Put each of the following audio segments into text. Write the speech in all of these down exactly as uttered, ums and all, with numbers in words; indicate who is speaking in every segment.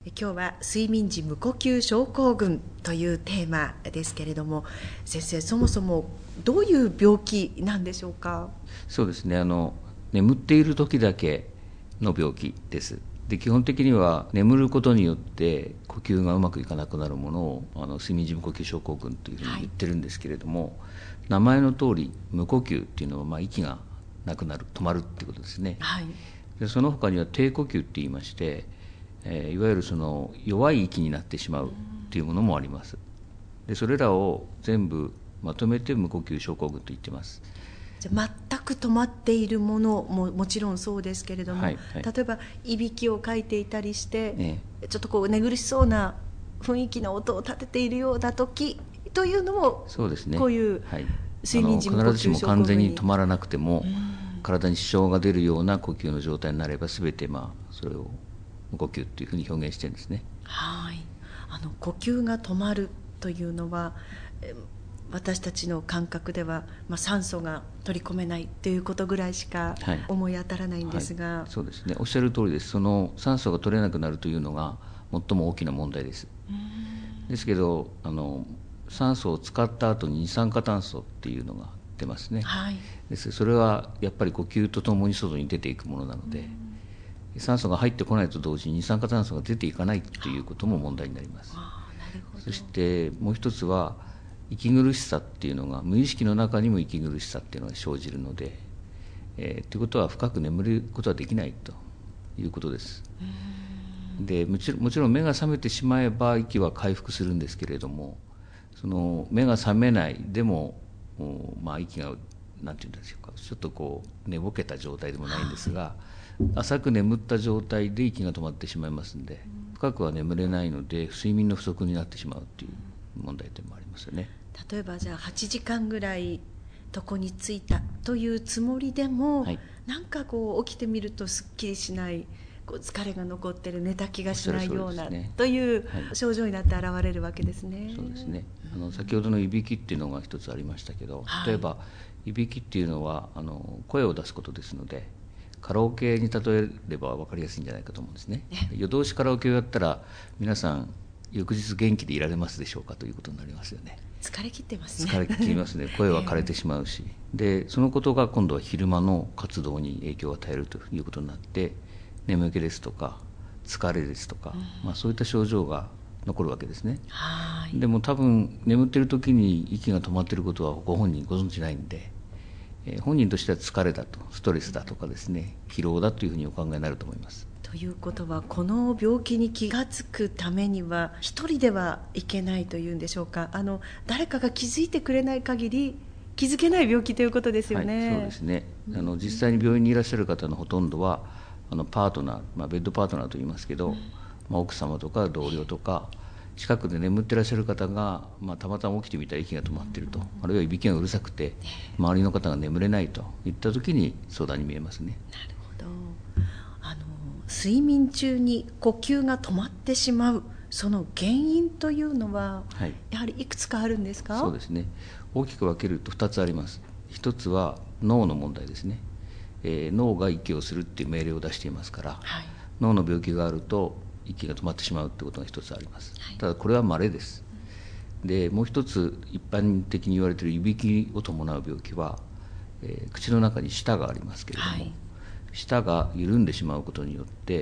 Speaker 1: 今日は睡眠時無呼吸症候群というテーマですけれども、先生、そもそもどういう病気なんでしょうか？
Speaker 2: そうですね、あの眠っている時だけの病気です。で基本的には眠ることによって呼吸がうまくいかなくなるものをあの睡眠時無呼吸症候群というふうに言ってるんですけれども、はい、名前の通り無呼吸っていうのは、まあ、息がなくなる、止まるっていうことですね、はい、でその他には低呼吸って言いまして、えー、いわゆるその弱い息になってしまうっていうものもあります。でそれらを全部まとめて無呼吸症候群と言ってます。
Speaker 1: じゃ全く止まっているものももちろんそうですけれども、はいはい、例えばいびきをかいていたりして、ええ、ちょっとこう寝苦しそうな雰囲気の音を立てているような時というのも、そうですね、こういう睡眠時無呼吸症候群に、
Speaker 2: 必ずしも完全に止まらなくても、体に支障が出るような呼吸の状態になれば全て、まあ、それを無呼吸というふうに表現してるんですね。
Speaker 1: はい、あの呼吸が止まるというのは私たちの感覚では、まあ、酸素が取り込めないということぐらいしか思い当たらないんですが、はいはい、
Speaker 2: そうですね、おっしゃる通りです。その酸素が取れなくなるというのが最も大きな問題です。ですけどあの酸素を使った後に二酸化炭素っていうのが出ますね、はい、ですそれはやっぱり呼吸とともに外に出ていくものなので、酸素が入ってこないと同時に二酸化炭素が出ていかないということも問題になります。
Speaker 1: あ、なるほど。
Speaker 2: そしてもう一つは息苦しさっていうのが、無意識の中にも息苦しさっていうのが生じるので、えー、ということは深く眠ることはできないということです。でもちろん、もちろん目が覚めてしまえば息は回復するんですけれども、その目が覚めないでも、まあ、息がなんていうんでしょうか、ちょっとこう寝ぼけた状態でもないんですが、浅く眠った状態で息が止まってしまいますので、深くは眠れないので睡眠の不足になってしまうという問題点もありますよね。
Speaker 1: 例えばじゃあはちじかんぐらい床についたというつもりでも、はい、なんかこう起きてみるとすっきりしない、こう疲れが残ってる、寝た気がしないような、ね、という症状になって現れるわけですね。
Speaker 2: そうですね、あの先ほどのいびきっていうのが一つありましたけど、例えば、はい、いびきっていうのはあの声を出すことですので、カラオケに例えれば分かりやすいんじゃないかと思うんですね。夜通しカラオケをやったら皆さん翌日元気でいられますでしょうかということになりますよね。
Speaker 1: 疲れ切ってますね。
Speaker 2: 疲れ切りますね。声は枯れてしまうし、えー、でそのことが今度は昼間の活動に影響を与えるということになって、眠気ですとか疲れですとか、うん、まあ、そういった症状が残るわけですね。はい。でも多分眠っている時に息が止まっていることはご本人ご存じないんで、えー、本人としては疲れだと、ストレスだとかですね、疲労だというふうにお考えになると思います。
Speaker 1: ということは、この病気に気がつくためには一人ではいけないというんでしょうか、あの誰かが気づいてくれない限り気づけない病気ということですよね。
Speaker 2: はい、そうですね、あの実際に病院にいらっしゃる方のほとんどはあのパートナー、まあ、ベッドパートナーと言いますけど、うん、まあ、奥様とか同僚とか近くで眠ってらっしゃる方が、まあ、たまたま起きてみたら息が止まっていると、あるいはいびきがうるさくて周りの方が眠れないといった時に相談に見えますね。
Speaker 1: なるほど。あの睡眠中に呼吸が止まってしまう、その原因というのは、はい、やはりいくつかあるんですか？
Speaker 2: そうですね、大きく分けるとふたつあります。一つは脳の問題ですね、えー、脳が息をするっていう命令を出していますから、はい、脳の病気があると息が止まってしまうということが一つあります、はい、ただこれは稀です。でもう一つ一般的に言われているいびきを伴う病気は、えー、口の中に舌がありますけれども、はい、舌が緩んでしまうことによって、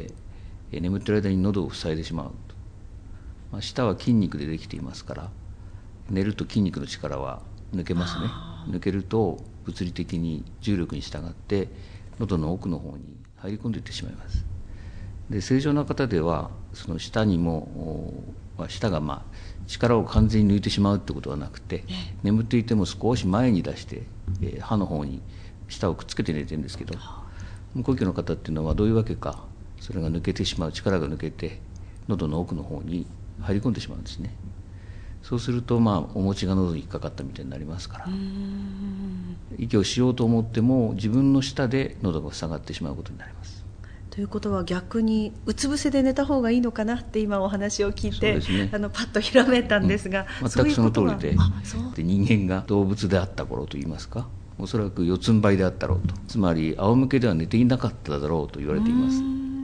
Speaker 2: えー、眠っている間に喉を塞いでしまうと、まあ、舌は筋肉でできていますから、寝ると筋肉の力は抜けますね。抜けると物理的に重力に従って喉の奥の方に入り込んでいってしまいます。で正常な方ではその舌にも、まあ、舌がまあ力を完全に抜いてしまうってことはなくて、眠っていても少し前に出して、えー、歯の方に舌をくっつけて寝てるんですけど、無呼吸の方っていうのはどういうわけかそれが抜けてしまう、力が抜けて喉の奥の方に入り込んでしまうんですね。そうすると、まあ、お餅が喉に引っかかったみたいになりますから、息をしようと思っても自分の舌で喉が塞がってしまうことになります。
Speaker 1: ということは逆にうつ伏せで寝た方がいいのかなって今お話を聞いて、ね、あのパッとひらめいたんですが、
Speaker 2: うん、全くその通り で, で人間が動物であった頃といいますか、おそらく四つん這いであったろうと、つまり仰向けでは寝ていなかっただろうと言われています。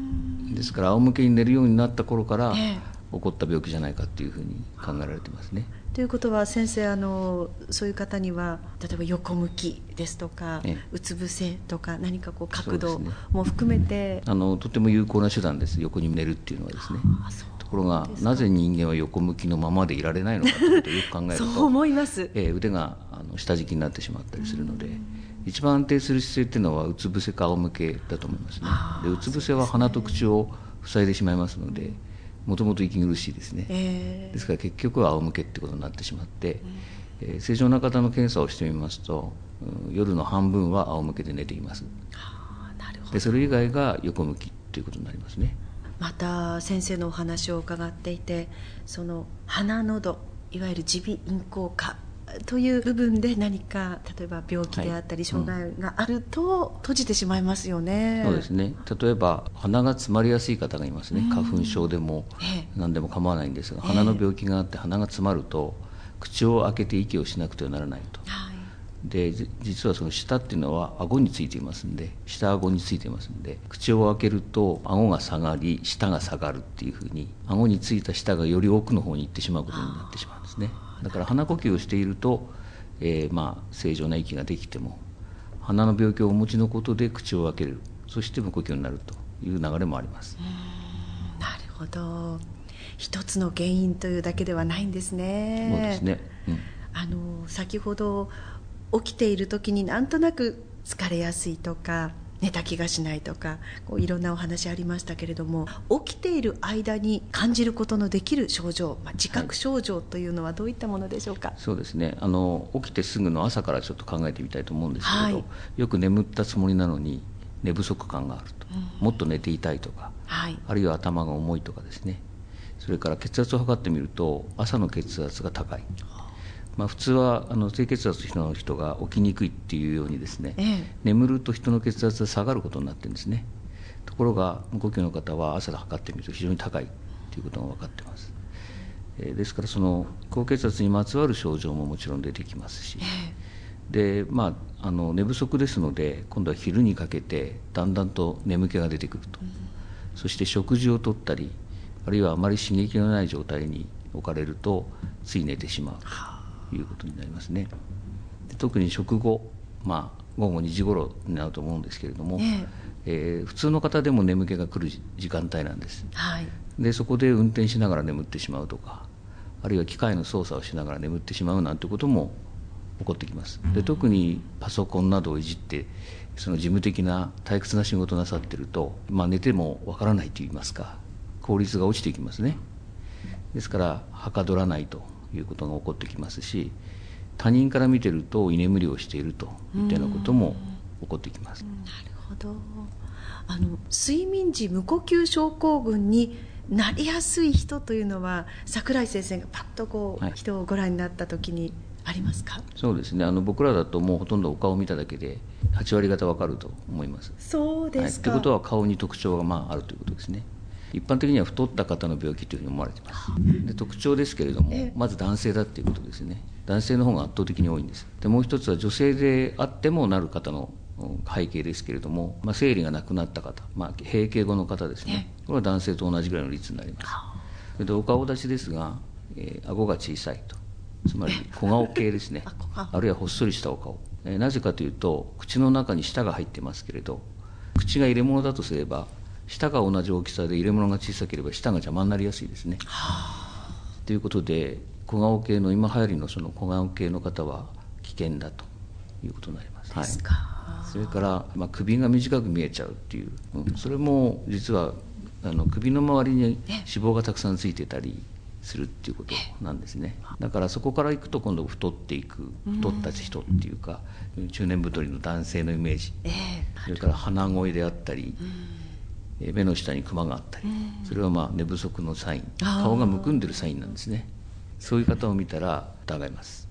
Speaker 2: ですから仰向けに寝るようになった頃から、えー、起こった病気じゃないかっていうふうに考えられてますね。
Speaker 1: ということは先生、あのそういう方には例えば横向きですとか、ええ、うつ伏せとか何かこう角度も含めて、
Speaker 2: ね、あのとても有効な手段です。横に寝るっていうのはですね。ところがなぜ人間は横向きのままでいられないのかということをよく考えると
Speaker 1: そう思います、
Speaker 2: ええ、腕があの下敷きになってしまったりするので、一番安定する姿勢っていうのはうつ伏せか仰向けだと思いますね。でうつ伏せは鼻と口を塞いでしまいますので、もともと息苦しいですね、えー、ですから結局は仰向けってことになってしまって、えーえー、正常な方の検査をしてみますと、うん、夜の半分は仰向けで寝ています。はあ、なるほど。でそれ以外が横向きということになりますね。
Speaker 1: また先生のお話を伺っていて、その鼻喉いわゆる耳鼻咽喉科という部分で何か例えば病気であったり障害があると閉じてしまいますよね、
Speaker 2: うん、そうですね。例えば鼻が詰まりやすい方がいますね、うん、花粉症でも何でも構わないんですが、えー、鼻の病気があって鼻が詰まると口を開けて息をしなくてはならないと、はい、で実はその舌っていうのは顎についていますんで、下顎についていますんで、口を開けると顎が下がり舌が下がるっていうふうに、顎についた舌がより奥の方に行ってしまうことになってしまうんですね。だから鼻呼吸をしていると、えー、まあ正常な息ができても鼻の病気をお持ちのことで口を開ける、そして無呼吸になるという流れもあります。
Speaker 1: うーん、なるほど。一つの原因というだけではないんですね。
Speaker 2: そうですね、うん、
Speaker 1: あの先ほど起きている時になんとなく疲れやすいとか寝た気がしないとか、こういろんなお話ありましたけれども、起きている間に感じることのできる症状、まあ、自覚症状というのはどういったものでしょうか。はい、
Speaker 2: そうですね。あの起きてすぐの朝からちょっと考えてみたいと思うんですけれど、はい、よく眠ったつもりなのに寝不足感があると、うん、もっと寝ていたいとか、はい、あるいは頭が重いとかですね。それから血圧を測ってみると朝の血圧が高い、まあ、普通はあの低血圧の人が起きにくいっていうようにですね、ええ、眠ると人の血圧が下がることになってるんですね。ところが無呼吸の方は朝測ってみると非常に高いということが分かっています。えー、ですからその高血圧にまつわる症状ももちろん出てきますし、ええ、でまあ、あの寝不足ですので今度は昼にかけてだんだんと眠気が出てくると、うん、そして食事をとったりあるいはあまり刺激のない状態に置かれるとつい寝てしまうということになりますね。で特に食後、まあ、午後にじ頃になると思うんですけれども、えええー、普通の方でも眠気が来る時間帯なんです、はい、でそこで運転しながら眠ってしまうとか、あるいは機械の操作をしながら眠ってしまうなんてことも起こってきます。で特にパソコンなどをいじってその事務的な退屈な仕事をなさっていると、まあ、寝てもわからないといいますか効率が落ちていきますね。ですからはかどらないということが起こってきますし、他人から見てると居眠りをしているといったようなことも起こってきます。
Speaker 1: なるほど。あの睡眠時無呼吸症候群になりやすい人というのは櫻井先生がパッとこう、はい、人をご覧になった時にありますか。
Speaker 2: そうですね。あの僕らだともうほとんどお顔を見ただけではち割方わかると思います。
Speaker 1: そうですか。
Speaker 2: はい、ということは顔に特徴がまああるということですね。一般的には太った方の病気というふうに思われています。で特徴ですけれども、まず男性だということですね。男性の方が圧倒的に多いんです。でもう一つは女性であってもなる方の背景ですけれども、まあ、生理がなくなった方、まあ、閉経後の方ですね。これは男性と同じぐらいの率になります。それでお顔立ちですが、えー、顎が小さいと、つまり小顔系ですね。あるいはほっそりしたお顔、えー、なぜかというと口の中に舌が入ってますけれど、口が入れ物だとすれば舌が同じ大きさで入れ物が小さければ舌が邪魔になりやすいですね。ということで小顔系の今流行りのその小顔系の方は危険だということになります。
Speaker 1: ですか。
Speaker 2: はい、それから、まあ、首が短く見えちゃうっていう、うん、それも実はあの首の周りに脂肪がたくさんついてたりするっていうことなんですね。だからそこからいくと今度太っていく、太った人っていうか、うん、中年太りの男性のイメージ、えー、それから鼻声であったり、うん、目の下にクマがあったり、うん、それはまあ寝不足のサイン、顔がむくんでるサインなんですね。そういう方を見たら疑います。